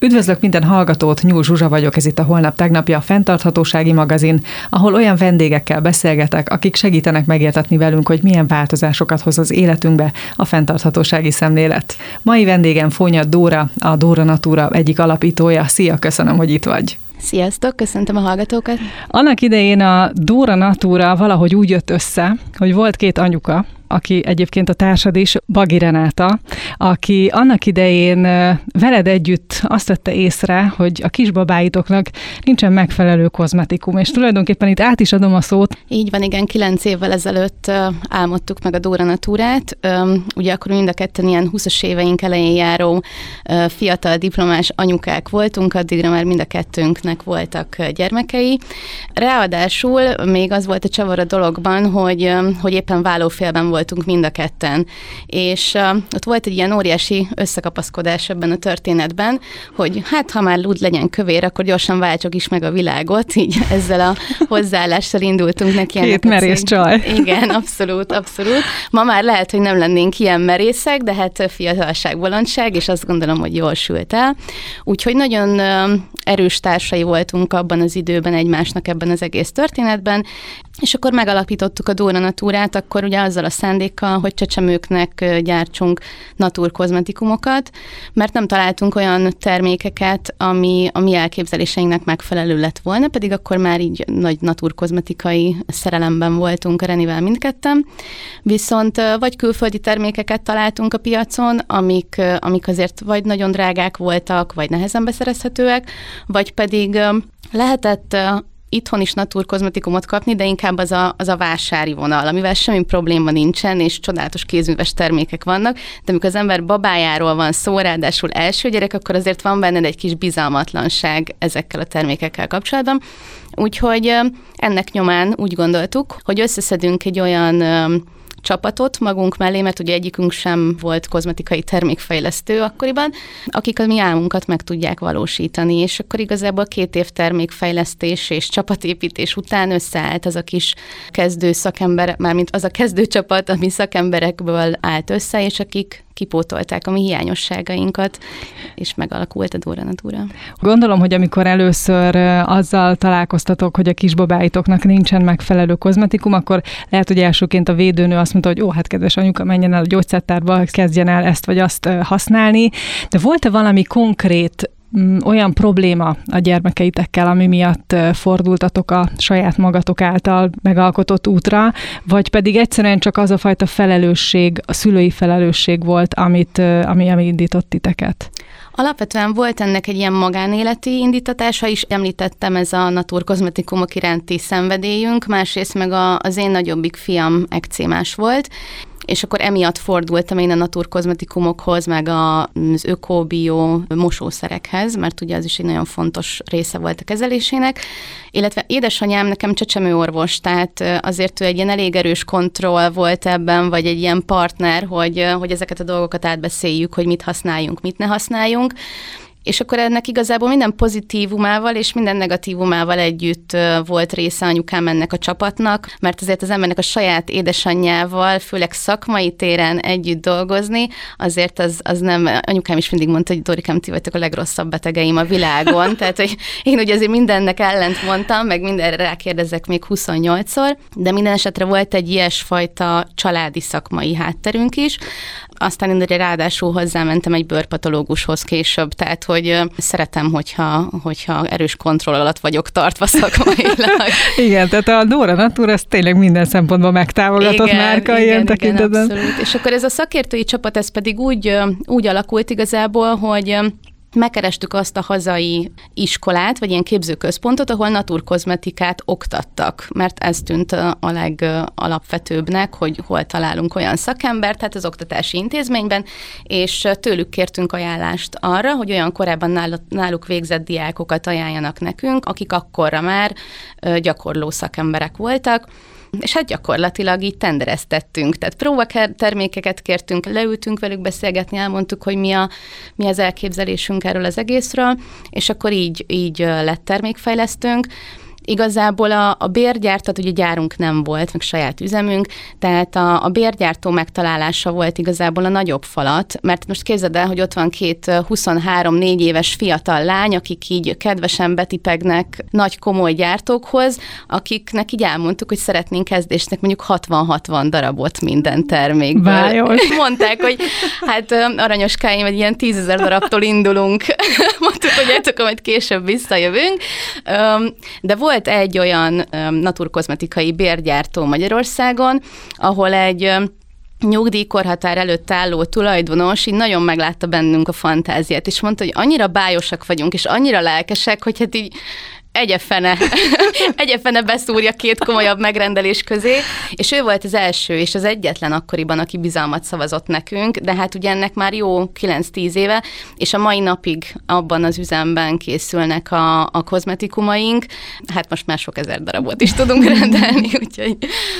Üdvözlök minden hallgatót, Nyúl Zsuzsa vagyok, ez itt a Holnap tegnapja, a fenntarthatósági magazin, ahol olyan vendégekkel beszélgetek, akik segítenek megértetni velünk, hogy milyen változásokat hoz az életünkbe a fenntarthatósági szemlélet. Mai vendégem Fónya Dóra, a Dóra Natura egyik alapítója. Szia, köszönöm, hogy itt vagy. Sziasztok, köszöntöm a hallgatókat. Annak idején a Dóra Natura valahogy úgy jött össze, hogy volt két anyuka, aki egyébként a társad is, Bagi Renáta, aki annak idején veled együtt azt vette észre, hogy a kisbabáitoknak nincsen megfelelő kozmetikum, és tulajdonképpen itt át is adom a szót. Így van, igen, 9 évvel ezelőtt álmodtuk meg a Dóra Naturát. Ugye akkor mind a ketten ilyen 20-as éveink elején járó fiatal diplomás anyukák voltunk, addigra már mind a kettőnknek voltak gyermekei. Ráadásul még az volt a csavar a dologban, hogy éppen vállófélben voltunk mind a ketten. És ott volt egy ilyen óriási összekapaszkodás ebben a történetben, hogy hát ha már lúd legyen kövér, akkor gyorsan váltsuk is meg a világot, így ezzel a hozzáállással indultunk neki. Két merész csaj. Igen, abszolút, abszolút. Ma már lehet, hogy nem lennénk ilyen merészek, de hát fiatalság, bolondság, és azt gondolom, hogy jól sült el. Úgyhogy nagyon erős társai voltunk abban az időben egymásnak ebben az egész történetben, és akkor megalapítottuk a Dóra Naturát, akkor ugye azzal a szándékkal, hogy csecsemőknek gyártsunk naturkozmetikumokat, mert nem találtunk olyan termékeket, ami a mi elképzeléseinknek megfelelő lett volna, pedig akkor már így nagy naturkozmetikai szerelemben voltunk a Renivel mindketten. Viszont vagy külföldi termékeket találtunk a piacon, amik azért vagy nagyon drágák voltak, vagy nehezen beszerezhetőek, vagy pedig lehetett itthon is naturkozmetikumot kapni, de inkább az a vásári vonal, amivel semmi probléma nincsen, és csodálatos kézműves termékek vannak, de amikor az ember babájáról van szó, ráadásul első gyerek, akkor azért van benned egy kis bizalmatlanság ezekkel a termékekkel kapcsolatban. Úgyhogy ennek nyomán úgy gondoltuk, hogy összeszedünk egy olyan csapatot magunk mellé, mert ugye egyikünk sem volt kozmetikai termékfejlesztő akkoriban, akik a mi álmunkat meg tudják valósítani, és akkor igazából 2 év termékfejlesztés és csapatépítés után összeállt az a kis kezdő szakember, mármint az a kezdőcsapat, ami szakemberekből állt össze, és akik kipótolták a mi hiányosságainkat, és megalakult a Dóra Natura. Gondolom, hogy amikor először azzal találkoztatok, hogy a kisbabáitoknak nincsen megfelelő kozmetikum, akkor lehet, hogy elsőként a védőnő azt mondta, hogy hát kedves anyuka, menjen el a gyógyszertárba, kezdjen el ezt vagy azt használni. De volt-e valami konkrét olyan probléma a gyermekeitekkel, ami miatt fordultatok a saját magatok által megalkotott útra, vagy pedig egyszerűen csak az a fajta felelősség, a szülői felelősség volt, ami indított titeket? Alapvetően volt ennek egy ilyen magánéleti indítatása is, említettem, ez a naturkozmetikumok iránti szenvedélyünk, másrészt meg az én nagyobbik fiam ekcémás volt, és akkor emiatt fordultam én a naturkozmetikumokhoz, meg az öko-bio mosószerekhez, mert ugye az is egy nagyon fontos része volt a kezelésének, illetve édesanyám nekem csecsemőorvos, tehát azért ő egy ilyen elég erős kontroll volt ebben, vagy egy ilyen partner, hogy ezeket a dolgokat átbeszéljük, hogy mit használjunk, mit ne használjunk. És akkor ennek igazából minden pozitívumával és minden negatívumával együtt volt része anyukám ennek a csapatnak, mert azért az embernek a saját édesanyjával, főleg szakmai téren együtt dolgozni, azért az nem, anyukám is mindig mondta, hogy Dorikám, ti vagytok a legrosszabb betegeim a világon, tehát hogy én ugye azért mindennek ellent mondtam, meg mindenre rákérdezek még 28-szor, de minden esetre volt egy ilyesfajta családi szakmai hátterünk is. Aztán én ráadásul hozzámentem egy bőrpatológushoz később, tehát hogy szeretem, hogyha erős kontroll alatt vagyok tartva szakmailag. Igen, tehát a Dóra Natura ez tényleg minden szempontból megtámogatott márka ilyen tekintetben. Igen, abszolút. És akkor ez a szakértői csapat, ez pedig úgy alakult igazából, hogy megkerestük azt a hazai iskolát, vagy ilyen képzőközpontot, ahol naturkozmetikát oktattak, mert ez tűnt a legalapvetőbbnek, hogy hol találunk olyan szakembert, tehát az oktatási intézményben, és tőlük kértünk ajánlást arra, hogy olyan korábban náluk végzett diákokat ajánljanak nekünk, akik akkorra már gyakorló szakemberek voltak, és hát gyakorlatilag így tendereztettünk, tehát próbatermékeket kértünk, leültünk velük beszélgetni, elmondtuk, hogy mi az elképzelésünk erről az egészről, és akkor így lett termékfejlesztőnk, Igazából a bérgyártat, ugye gyárunk nem volt, meg saját üzemünk, tehát a bérgyártó megtalálása volt igazából a nagyobb falat, mert most képzeld el, hogy ott van 23-4 éves fiatal lány, akik így kedvesen betipegnek nagy komoly gyártókhoz, akiknek így elmondtuk, hogy szeretnénk kezdésnek mondjuk 60-60 darabot minden termékből. Vályos. Mondták, hogy hát aranyoskáim, hogy ilyen 10 000 darabtól indulunk. Mondtuk, hogy majd később visszajövünk. De volt egy olyan naturkozmetikai bérgyártó Magyarországon, ahol egy nyugdíjkorhatár előtt álló tulajdonos így nagyon meglátta bennünk a fantáziát, és mondta, hogy annyira bájosak vagyunk, és annyira lelkesek, hogy hát így egyefene beszúrja 2 komolyabb megrendelés közé, és ő volt az első és az egyetlen akkoriban, aki bizalmat szavazott nekünk, de hát ugye ennek már jó 9-10 éve, és a mai napig abban az üzemben készülnek a kozmetikumaink, hát most már sok ezer darabot is tudunk rendelni, úgyhogy...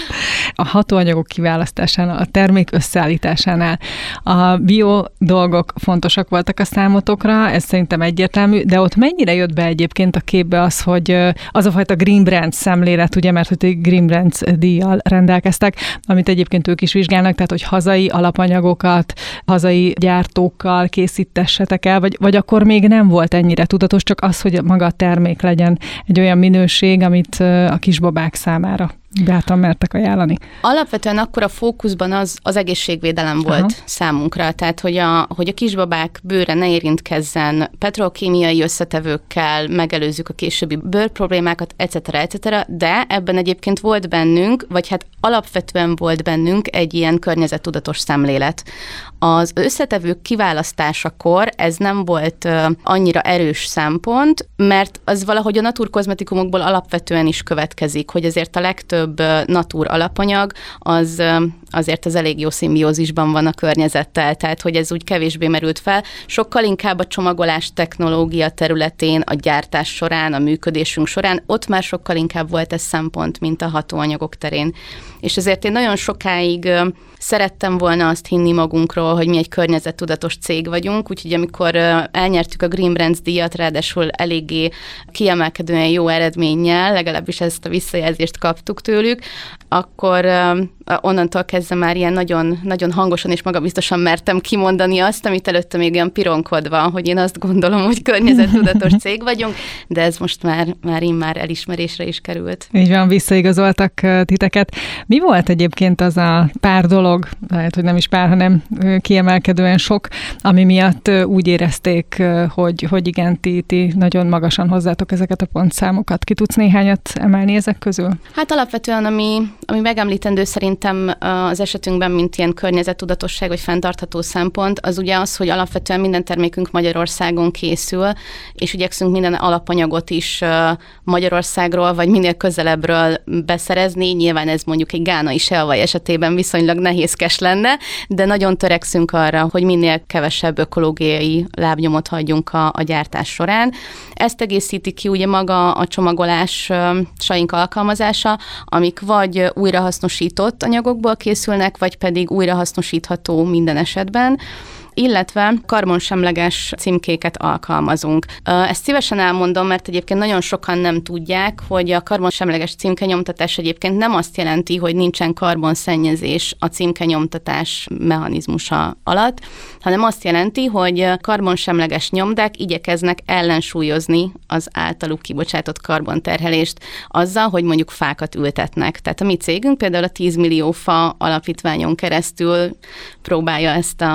A hatóanyagok kiválasztásánál, a termék összeállításánál a bio dolgok fontosak voltak a számotokra, ez szerintem egyértelmű, de ott mennyire jött be egyébként a képbe az, hogy az a fajta Green Brands szemlélet, ugye, mert hogy Green Brands díjjal rendelkeztek, amit egyébként ők is vizsgálnak, tehát hogy hazai alapanyagokat, hazai gyártókkal készítessetek el, vagy akkor még nem volt ennyire tudatos, csak az, hogy maga a termék legyen egy olyan minőség, amit a kisbabák számára bátran mertek ajánlani. Alapvetően akkor a fókuszban az egészségvédelem volt számunkra, tehát hogy a kisbabák bőre ne érintkezzen petrokémiai összetevőkkel, megelőzzük a későbbi bőrproblémákat, etc., de ebben egyébként volt bennünk, vagy hát alapvetően volt bennünk egy ilyen környezettudatos szemlélet. Az összetevők kiválasztásakor ez nem volt annyira erős szempont, mert az valahogy a naturkozmetikumokból alapvetően is következik, hogy azért a legtöbb natur alapanyag az azért az elég jó szimbiózisban van a környezettel, tehát hogy ez úgy kevésbé merült fel. Sokkal inkább a csomagolás technológia területén, a gyártás során, a működésünk során, ott már sokkal inkább volt ez szempont, mint a hatóanyagok terén. És ezért én nagyon sokáig szerettem volna azt hinni magunkról, hogy mi egy környezettudatos cég vagyunk, úgyhogy amikor elnyertük a Green Brands díjat, ráadásul eléggé kiemelkedően jó eredménnyel, legalábbis ezt a visszajelzést kaptuk tőlük, akkor onnantól kezdve már ilyen nagyon, nagyon hangosan és magabiztosan mertem kimondani azt, amit előtte még olyan pironkodva, hogy én azt gondolom, hogy környezettudatos cég vagyunk, de ez most már elismerésre is került. Így van, visszaigazoltak titeket. Mi volt egyébként az a pár dolog, lehet, hogy nem is pár, hanem kiemelkedően sok, ami miatt úgy érezték, hogy igen, ti nagyon magasan hozzátok ezeket a pontszámokat. Ki tudsz néhányat emelni ezek közül? Hát alapvetően, ami megemlítendő szerintem az esetünkben, mint ilyen környezettudatosság vagy fenntartható szempont, az ugye az, hogy alapvetően minden termékünk Magyarországon készül, és igyekszünk minden alapanyagot is Magyarországról, vagy minél közelebbről beszerezni. Nyilván ez mondjuk egy gánai selvaj esetében viszonylag nehézkes lenne, de nagyon törekszünk arra, hogy minél kevesebb ökológiai lábnyomot hagyjunk a gyártás során. Ezt egészíti ki ugye maga a csomagolásaink alkalmazása, amik vagy újrahasznosított anyagokból készülnek, vagy pedig újrahasznosítható minden esetben, illetve karbonsemleges címkéket alkalmazunk. Ezt szívesen elmondom, mert egyébként nagyon sokan nem tudják, hogy a karbonsemleges címkenyomtatás egyébként nem azt jelenti, hogy nincsen karbonszennyezés a címkenyomtatás mechanizmusa alatt, hanem azt jelenti, hogy karbonsemleges nyomdák igyekeznek ellensúlyozni az általuk kibocsátott karbonterhelést azzal, hogy mondjuk fákat ültetnek. Tehát a mi cégünk például a 10 millió fa alapítványon keresztül próbálja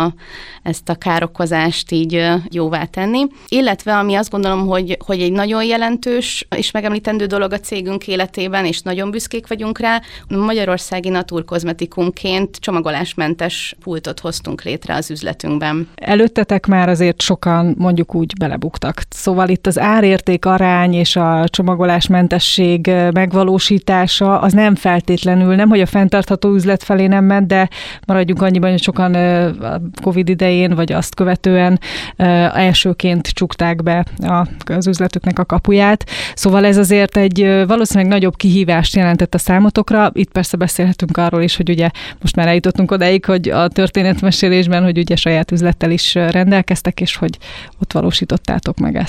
ezt a károkozást így jóvá tenni. Illetve, ami azt gondolom, hogy egy nagyon jelentős és megemlítendő dolog a cégünk életében, és nagyon büszkék vagyunk rá, magyarországi naturkozmetikumként csomagolásmentes pultot hoztunk létre az üzletünkben. Előttetek már azért sokan mondjuk úgy belebuktak. Szóval itt az árérték arány és a csomagolásmentesség megvalósítása az nem feltétlenül, nem hogy a fenntartható üzlet felé nem ment, de maradjunk annyiban, hogy sokan a Covid idején vagy azt követően elsőként csukták be az üzletüknek a kapuját. Szóval ez azért egy valószínűleg nagyobb kihívást jelentett a számotokra. Itt persze beszélhetünk arról is, hogy ugye most már eljutottunk odáig, hogy a történetmesélésben, hogy ugye saját üzlettel is rendelkeztek, és hogy ott valósítottátok meg ezt.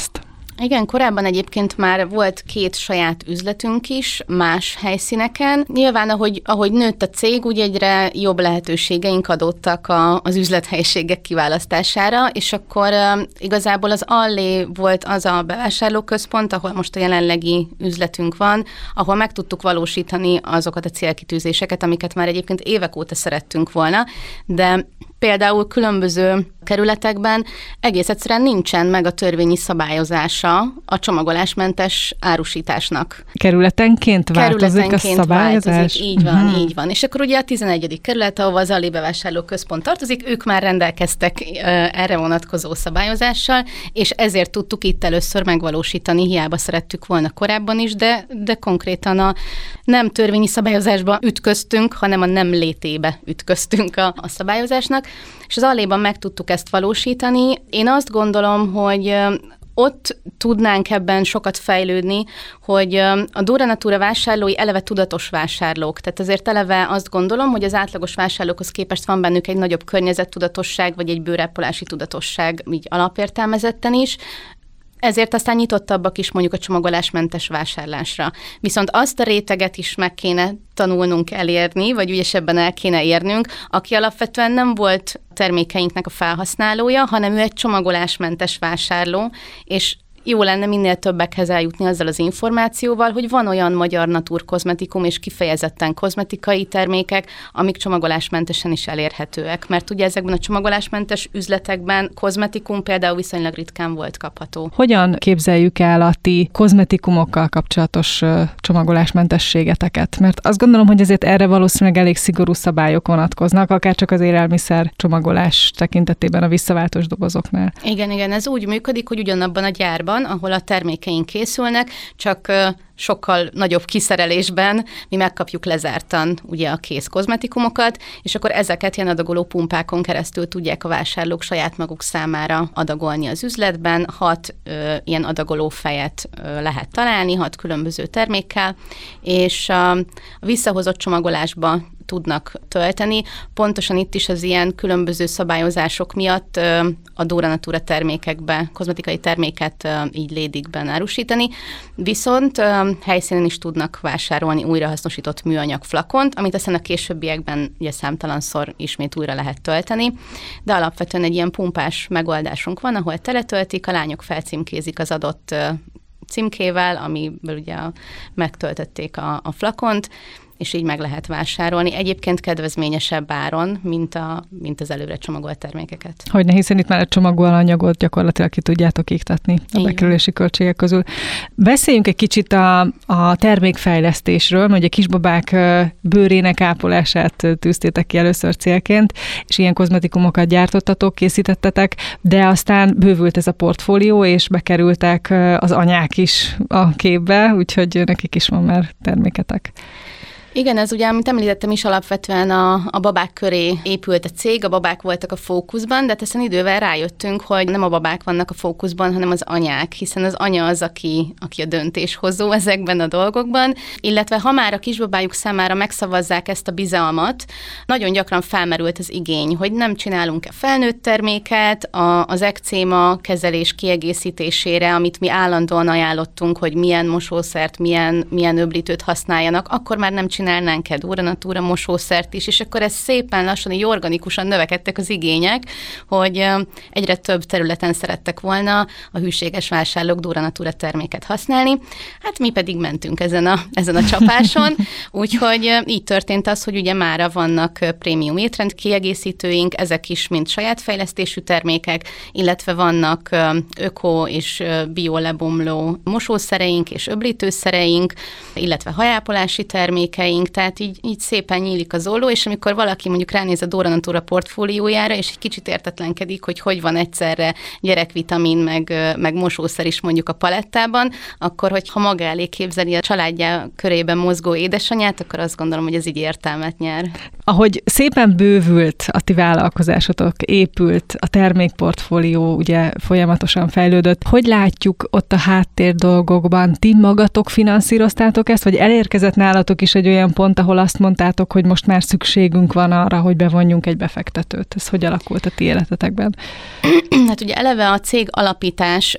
Igen, korábban egyébként már volt 2 saját üzletünk is más helyszíneken. Nyilván, ahogy nőtt a cég, úgy egyre jobb lehetőségeink adottak az üzlethelyiségek kiválasztására, és akkor igazából az Allé volt az a bevásárlóközpont, ahol most a jelenlegi üzletünk van, ahol meg tudtuk valósítani azokat a célkitűzéseket, amiket már egyébként évek óta szerettünk volna, de például különböző kerületekben egész egyszerűen nincsen meg a törvényi szabályozása a csomagolásmentes árusításnak. Kerületenként változik a szabályozás? Változik, így van, így van. És akkor ugye a 11. kerület, ahova az Allé bevásárlóközpont tartozik, ők már rendelkeztek erre vonatkozó szabályozással, és ezért tudtuk itt először megvalósítani, hiába szerettük volna korábban is, de konkrétan a nem törvényi szabályozásba ütköztünk, hanem a nem létébe ütköztünk a szabályozásnak, és az Alléban meg tudtuk ezt valósítani. Én azt gondolom, hogy ott tudnánk ebben sokat fejlődni, hogy a Dura Natura vásárlói eleve tudatos vásárlók. Tehát azért eleve azt gondolom, hogy az átlagos vásárlókhoz képest van bennük egy nagyobb környezettudatosság, vagy egy bőrápolási tudatosság, így alapértelmezetten is. Ezért aztán nyitottabbak is mondjuk a csomagolásmentes vásárlásra. Viszont azt a réteget is meg kéne tanulnunk elérni, vagy ügyesebben el kéne érnünk, aki alapvetően nem volt termékeinknek a felhasználója, hanem ő egy csomagolásmentes vásárló, és jó lenne minél többekhez eljutni azzal az információval, hogy van olyan magyar naturkozmetikum és kifejezetten kozmetikai termékek, amik csomagolásmentesen is elérhetőek. Mert ugye ezekben a csomagolásmentes üzletekben kozmetikum például viszonylag ritkán volt kapható. Hogyan képzeljük el a ti kozmetikumokkal kapcsolatos csomagolásmentességeteket? Mert azt gondolom, hogy azért erre valószínűleg elég szigorú szabályok vonatkoznak, akár csak az élelmiszer csomagolás tekintetében a visszaváltós dobozoknál. Igen, ez úgy működik, hogy ugyanabban a gyárban, ahol a termékeink készülnek, csak sokkal nagyobb kiszerelésben mi megkapjuk lezártan ugye a kész kozmetikumokat, és akkor ezeket ilyen adagoló pumpákon keresztül tudják a vásárlók saját maguk számára adagolni az üzletben. 6 ilyen adagoló fejet lehet találni, 6 különböző termékkel, és a visszahozott csomagolásba tudnak tölteni. Pontosan itt is az ilyen különböző szabályozások miatt a Dura Natura termékekbe, kozmetikai terméket így lédikben árusítani, viszont helyszínen is tudnak vásárolni újrahasznosított műanyag flakont, amit aztán a későbbiekben ugye számtalanszor ismét újra lehet tölteni, de alapvetően egy ilyen pumpás megoldásunk van, ahol teletöltik, a lányok felcímkézik az adott címkével, amiből ugye megtöltötték a flakont, és így meg lehet vásárolni. Egyébként kedvezményesebb áron, mint az előre csomagolt termékeket. Hogyne, hiszen itt már a csomagolóanyagot gyakorlatilag ki tudjátok iktatni a bekerülési költségek közül. Beszéljünk egy kicsit a termékfejlesztésről, hogy a kisbabák bőrének ápolását tűztétek ki először célként, és ilyen kozmetikumokat gyártottatok, készítettetek, de aztán bővült ez a portfólió, és bekerültek az anyák is a képbe, úgyhogy nekik is van már terméketek. Igen, ez ugye, amit említettem is, alapvetően a babák köré épült a cég, a babák voltak a fókuszban, de aztán idővel rájöttünk, hogy nem a babák vannak a fókuszban, hanem az anyák, hiszen az anya az, aki a döntéshozó ezekben a dolgokban, illetve ha már a kisbabájuk számára megszavazzák ezt a bizalmat, nagyon gyakran felmerült az igény, hogy nem csinálunk-e felnőtt terméket, az ekcéma kezelés kiegészítésére, amit mi állandóan ajánlottunk, hogy milyen mosószert, milyen öblítőt használjanak, akkor már nem csinálnánk-e Dura Natura mosószert is, és akkor ez szépen lassan, így organikusan növekedtek az igények, hogy egyre több területen szerettek volna a hűséges vásárlók Dura Natura terméket használni. Hát mi pedig mentünk ezen a csapáson, úgyhogy így történt az, hogy ugye mára vannak prémium étrend kiegészítőink, ezek is mind saját fejlesztésű termékek, illetve vannak öko és bio lebomló mosószereink és öblítőszereink, illetve hajápolási termékeink, tehát így szépen nyílik az olló, és amikor valaki mondjuk ránéz a Dura Natura portfóliójára, és egy kicsit értetlenkedik, hogy van egyszerre gyerekvitamin, meg mosószer is mondjuk a palettában, akkor hogyha maga elé képzeli a családja körében mozgó édesanyját, akkor azt gondolom, hogy ez így értelmet nyer. Ahogy szépen bővült a ti vállalkozásotok, épült a termékportfólió, ugye folyamatosan fejlődött, hogy látjuk ott a háttér dolgokban? Ti magatok finanszíroztátok ezt, vagy elérkezett nálatok is egy olyan olyan pont, ahol azt mondtátok, hogy most már szükségünk van arra, hogy bevonjunk egy befektetőt? Ez hogy alakult a ti életetekben? Hát ugye eleve a cég alapítás,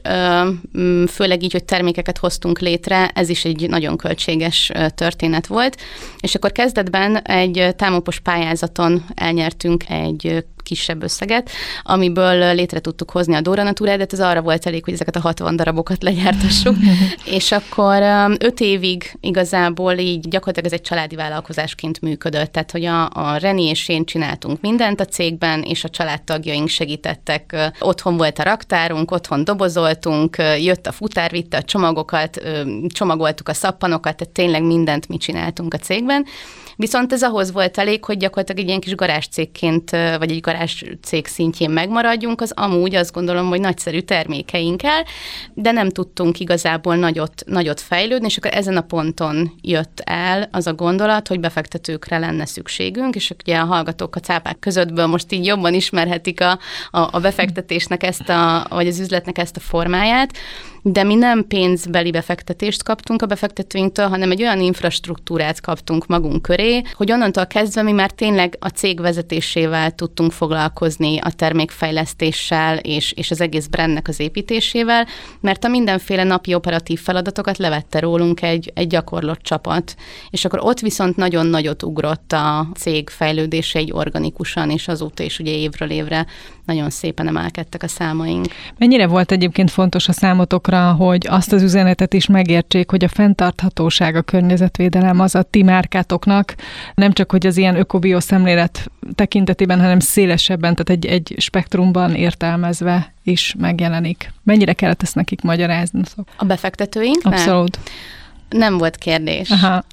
főleg így, hogy termékeket hoztunk létre, ez is egy nagyon költséges történet volt, és akkor kezdetben egy támopos pályázaton elnyertünk egy kisebb összeget, amiből létre tudtuk hozni a Dóra Naturát, de ez arra volt elég, hogy ezeket a 60 darabokat legyártassuk, és akkor 5 évig igazából így gyakorlatilag ez egy családi vállalkozásként működött, tehát hogy a Reni és én csináltunk mindent a cégben, és a családtagjaink segítettek. Otthon volt a raktárunk, otthon dobozoltunk, jött a futár, vitte a csomagokat, csomagoltuk a szappanokat, tehát tényleg mindent mi csináltunk a cégben. Viszont ez ahhoz volt elég, hogy gyakorlatilag egy ilyen kis garázscégként, vagy egy garázscég szintjén megmaradjunk, az amúgy azt gondolom, hogy nagyszerű termékeinkkel, de nem tudtunk igazából nagyot fejlődni, és akkor ezen a ponton jött el az a gondolat, hogy befektetőkre lenne szükségünk, és ugye a hallgatók a cápák közöttből most így jobban ismerhetik a befektetésnek vagy az üzletnek ezt a formáját, de mi nem pénzbeli befektetést kaptunk a befektetőinktől, hanem egy olyan infrastruktúrát kaptunk magunk köré, hogy onnantól kezdve mi már tényleg a cég vezetésével tudtunk foglalkozni, a termékfejlesztéssel és az egész brandnek az építésével, mert a mindenféle napi operatív feladatokat levette rólunk egy gyakorlott csapat. És akkor ott viszont nagyon nagyot ugrott a cég fejlődése így organikusan, és azóta is ugye évről évre nagyon szépen emelkedtek a számaink. Mennyire volt egyébként fontos a számotokra, hogy azt az üzenetet is megértsék, hogy a fenntarthatóság, a környezetvédelem az a ti márkátoknak, nem csak, hogy az ilyen öko-bio szemlélet tekintetében, hanem szélesebben, tehát egy spektrumban értelmezve is megjelenik. Mennyire kellett ezt nekik magyarázni? A befektetőink? Abszolút. Nem volt kérdés.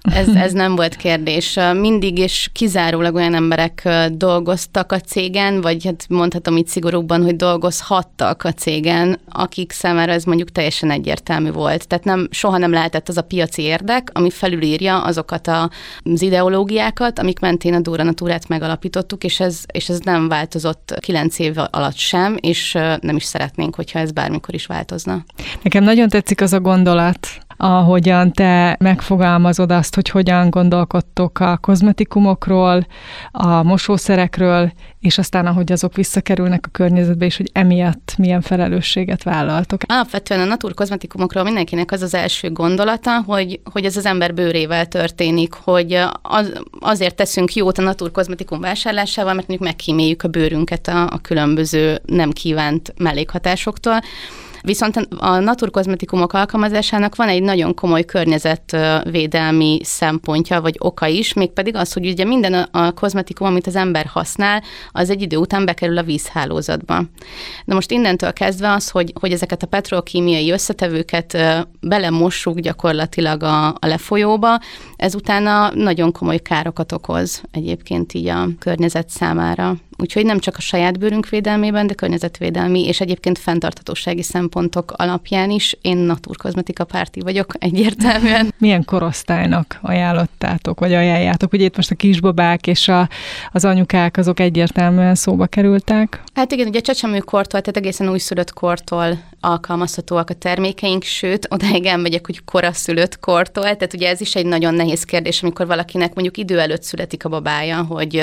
Ez nem volt kérdés. Mindig és kizárólag olyan emberek dolgoztak a cégen, vagy hát mondhatom így szigorúbban, hogy dolgozhattak a cégen, akik számára ez mondjuk teljesen egyértelmű volt. Tehát soha nem lehetett az a piaci érdek, ami felülírja azokat az ideológiákat, amik mentén a Dóra Naturát megalapítottuk, és ez nem változott 9 év alatt sem, és nem is szeretnénk, hogyha ez bármikor is változna. Nekem nagyon tetszik az a gondolat, ahogyan te megfogalmazod azt, hogy hogyan gondolkodtok a kozmetikumokról, a mosószerekről, és aztán ahogy azok visszakerülnek a környezetbe, és hogy emiatt milyen felelősséget vállaltok. Alapvetően a natur kozmetikumokról mindenkinek az első gondolata, hogy ez az ember bőrével történik, hogy azért teszünk jót a natur kozmetikum vásárlásával, mert mondjuk megkíméljük a bőrünket a különböző nem kívánt mellékhatásoktól. Viszont a naturkozmetikumok alkalmazásának van egy nagyon komoly környezetvédelmi szempontja, vagy oka is, mégpedig az, hogy ugye minden a kozmetikum, amit az ember használ, az egy idő után bekerül a vízhálózatba. Na most innentől kezdve az, hogy ezeket a petrokémiai összetevőket belemossuk gyakorlatilag a lefolyóba, ez utána nagyon komoly károkat okoz egyébként így a környezet számára. Úgyhogy nem csak a saját bőrünk védelmében, de környezetvédelmi és egyébként fenntarthatósági szempontok alapján is én naturkozmetika párti vagyok egyértelműen. Milyen korosztálynak ajánlottátok, vagy ajánljátok? Ugye itt most a kisbabák és az anyukák azok egyértelműen szóba kerültek. Hát igen, ugye csecsemőkortól, tehát egészen újszülött kortól alkalmazhatóak a termékeink, sőt, odáig elmegyek, hogy koraszülött kortól, tehát ugye ez is egy nagyon nehéz kérdés, amikor valakinek mondjuk idő előtt születik a babája,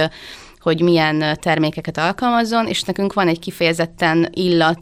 hogy milyen termékeket alkalmazzon, és nekünk van egy kifejezetten illat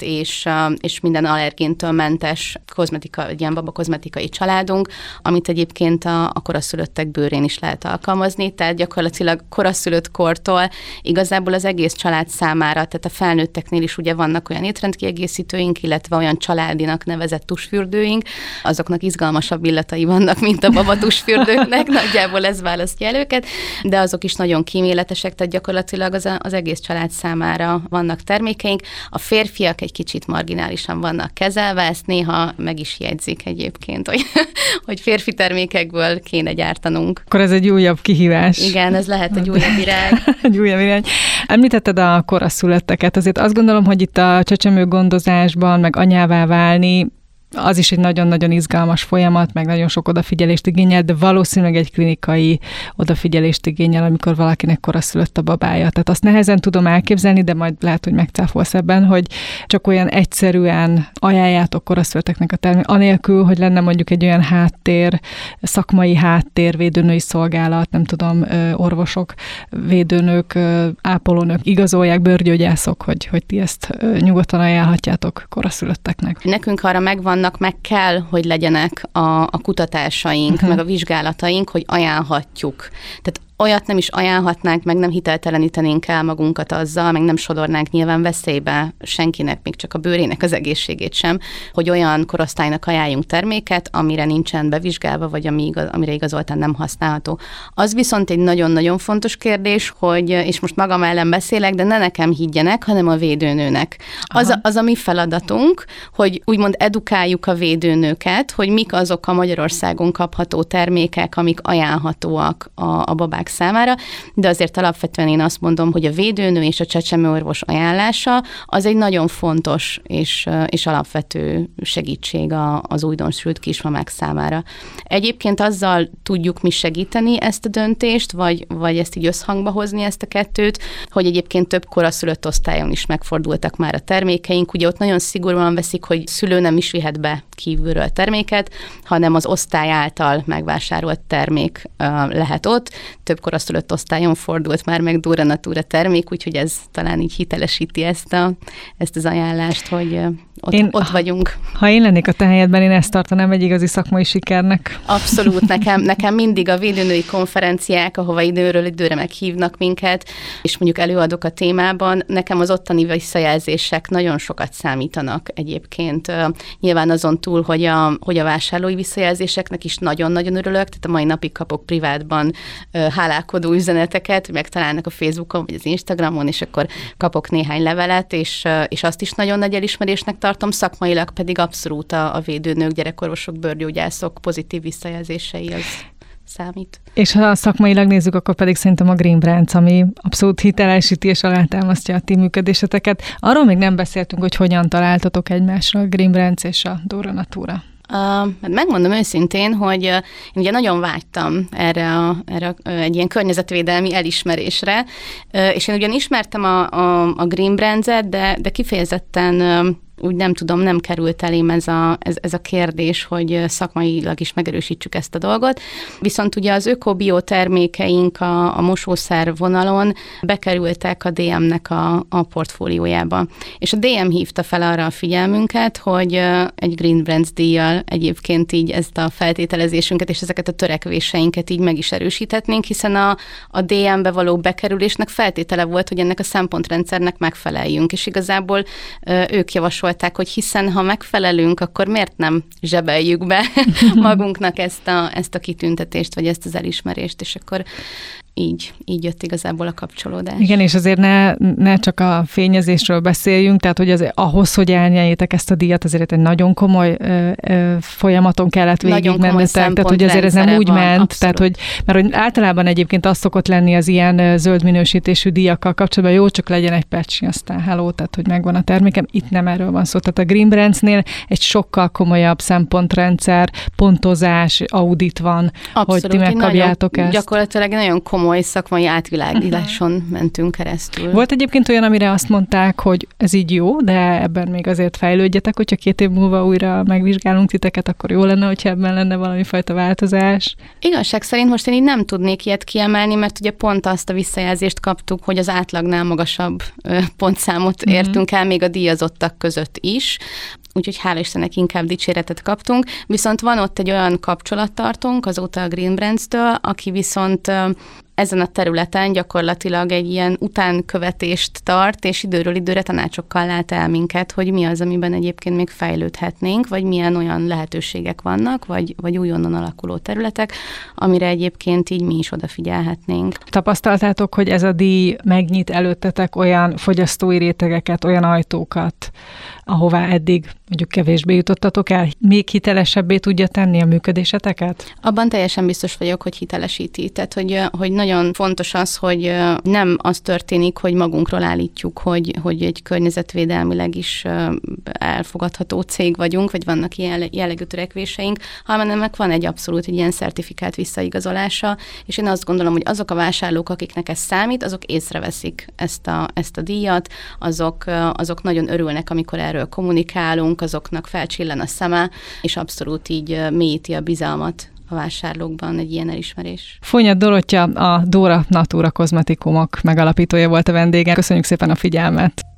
és minden allergéntől mentes kozmetika, egy ilyen babakozmetikai családunk, amit egyébként a koraszülöttek bőrén is lehet alkalmazni, tehát gyakorlatilag koraszülött kortól igazából az egész család számára, tehát a felnőtteknél is ugye vannak olyan étrendkiegészítőink, illetve olyan családinak nevezett tusfürdőink, azoknak izgalmasabb illatai vannak, mint a babatusfürdőknek, nagyjából ez választja el őket, de azok is nagyon kíméletesek, tehát gyakorlatilag az egész család számára vannak termékeink. A férfiak egy kicsit marginálisan vannak kezelve, ezt néha meg is jegyzik egyébként, hogy férfi termékekből kéne gyártanunk. Akkor ez egy újabb kihívás. Igen, ez lehet egy újabb irány. Egy újabb irány. Említetted a koraszülötteket, azért azt gondolom, hogy itt a csecsemőgondozásban, meg anyává válni, az is egy nagyon-nagyon izgalmas folyamat, meg nagyon sok odafigyelést igényel, de valószínűleg egy klinikai odafigyelést igényel, amikor valakinek koraszülött a babája. Tehát azt nehezen tudom elképzelni, de majd lehet, hogy megcáfolsz ebben, hogy csak olyan egyszerűen ajánljátok koraszülötteknek a termék, anélkül, hogy lenne mondjuk egy olyan háttér, szakmai háttér, védőnői szolgálat, nem tudom, orvosok, védőnők, ápolónők igazolják, bőrgyógyászok, hogy ti ezt nyugodtan ajánlhatjátok koraszülötteknek. Nekünk arra megvannak, meg kell, hogy legyenek a kutatásaink, meg a vizsgálataink, hogy ajánlhatjuk. Tehát olyat nem is ajánlhatnánk, meg nem hiteltelenítenénk el magunkat azzal, meg nem sodornánk nyilván veszélybe senkinek, még csak a bőrének az egészségét sem, hogy olyan korosztálynak ajánljunk terméket, amire nincsen bevizsgálva, vagy amire igazoltan nem használható. Az viszont egy nagyon-nagyon fontos kérdés, hogy, és most magam ellen beszélek, de ne nekem higgyenek, hanem a védőnőnek. Az a mi feladatunk, hogy úgymond edukáljuk a védőnőket, hogy mik azok a Magyarországon kapható termékek, amik ajánlhatóak a babák számára, de azért alapvetően én azt mondom, hogy a védőnő és a csecsemőorvos ajánlása az egy nagyon fontos és alapvető segítség az újdonsült kismamák számára. Egyébként azzal tudjuk mi segíteni ezt a döntést, vagy ezt így összhangba hozni ezt a kettőt, hogy egyébként több koraszülött osztályon is megfordultak már a termékeink. Ugye ott nagyon szigorúan veszik, hogy szülő nem is vihet be kívülről terméket, hanem az osztály által megvásárolt termék lehet ott. Több koraszülött osztályon fordult már meg Dura Natura termék, úgyhogy ez talán így hitelesíti ezt az ajánlást, hogy ott vagyunk. Ha én lennék a te helyedben, én ezt tartanám egy igazi szakmai sikernek. Abszolút, nekem mindig a védőnői konferenciák, ahova időről időre meghívnak minket, és mondjuk előadok a témában, nekem az ottani visszajelzések nagyon sokat számítanak egyébként. Nyilván azon túl, hogy a vásárlói visszajelzéseknek is nagyon-nagyon örülök, tehát a mai napig kapok privátban hálálkodó üzeneteket, megtalálnak a Facebookon vagy az Instagramon, és akkor kapok néhány levelet, és azt is nagyon nagy elismerésnek tartom, szakmailag pedig abszolút a védőnők, gyerekorvosok, bőrgyógyászok pozitív visszajelzései az számít. És ha szakmailag nézzük, akkor pedig szerintem a Green Brands, ami abszolút hitelesíti és alátámasztja a ti működéseteket. Arról még nem beszéltünk, hogy hogyan találtatok egymásra a Green Brands és a Dura Natura. Megmondom őszintén, hogy én ugye nagyon vágytam erre egy ilyen környezetvédelmi elismerésre, és én ugyan ismertem a Green Brands-et, de kifejezetten úgy nem tudom, nem került elém ez a kérdés, hogy szakmailag is megerősítsük ezt a dolgot. Viszont ugye az öko-bio termékeink a mosószer vonalon bekerültek a DM-nek a portfóliójába. És a DM hívta fel arra a figyelmünket, hogy egy Green Brands díjjal egyébként így ezt a feltételezésünket és ezeket a törekvéseinket így meg is erősíthetnénk, hiszen a DM-be való bekerülésnek feltétele volt, hogy ennek a szempontrendszernek megfeleljünk. És igazából ők javasolták, hogy hiszen ha megfelelünk, akkor miért nem zsebeljük be magunknak ezt a kitüntetést, vagy ezt az elismerést, és akkor így jött igazából a kapcsolódás. Igen, és azért ne csak a fényezésről beszéljünk, tehát hogy ahhoz, hogy elnyeljétek ezt a díjat, azért egy nagyon komoly folyamaton kellett végigmennetek, tehát hogy azért ez nem úgy ment, abszolút. Tehát mert hogy általában egyébként az szokott lenni az ilyen zöld minősítésű díjakkal kapcsolatban, jó, csak legyen egy patch, aztán hello, tehát hogy megvan a termékem, itt nem erről van szó. Tehát a Green Brandsnél egy sokkal komolyabb szempontrendszer, pontozás, audit van, abszolút, hogy ti megkapjátok ezt. Gyakorlatilag nagyon komoly szakmai átvilágításon mentünk keresztül. Volt egyébként olyan, amire azt mondták, hogy ez így jó, de ebben még azért fejlődjetek, hogyha 2 év múlva újra megvizsgálunk titeket, akkor jó lenne, hogyha ebben lenne valami fajta változás. Igazság szerint most én így nem tudnék ilyet kiemelni, mert ugye pont azt a visszajelzést kaptuk, hogy az átlagnál magasabb pontszámot értünk el, még a díjazottak között is. Úgyhogy hála Istennek inkább dicséretet kaptunk. Viszont van ott egy olyan kapcsolattartónk azóta a Green Brands-től, aki viszont ezen a területen gyakorlatilag egy ilyen utánkövetést tart, és időről időre tanácsokkal lát el minket, hogy mi az, amiben egyébként még fejlődhetnénk, vagy milyen olyan lehetőségek vannak, vagy újonnan alakuló területek, amire egyébként így mi is odafigyelhetnénk. Tapasztaltátok, hogy ez a díj megnyit előttetek olyan fogyasztói rétegeket, olyan ajtókat, ahová eddig mondjuk kevésbé jutottatok el, még hitelesebbé tudja tenni a működéseteket? Abban teljesen biztos vagyok, hogy hitelesíti. Tehát, hogy nagyon fontos az, hogy nem az történik, hogy magunkról állítjuk, hogy egy környezetvédelmileg is elfogadható cég vagyunk, vagy vannak ilyen jellegű törekvéseink, hanem ennek van egy abszolút egy ilyen szertifikált visszaigazolása, és én azt gondolom, hogy azok a vásárlók, akiknek ez számít, azok észreveszik ezt a díjat, azok nagyon örülnek, amikor erről kommunikálunk, azoknak felcsillan a szeme, és abszolút így mélyíti a bizalmat a vásárlókban egy ilyen elismerés. Fonyad Dorottya, a Dóra Natura kozmetikumok megalapítója volt a vendége. Köszönjük szépen a figyelmet!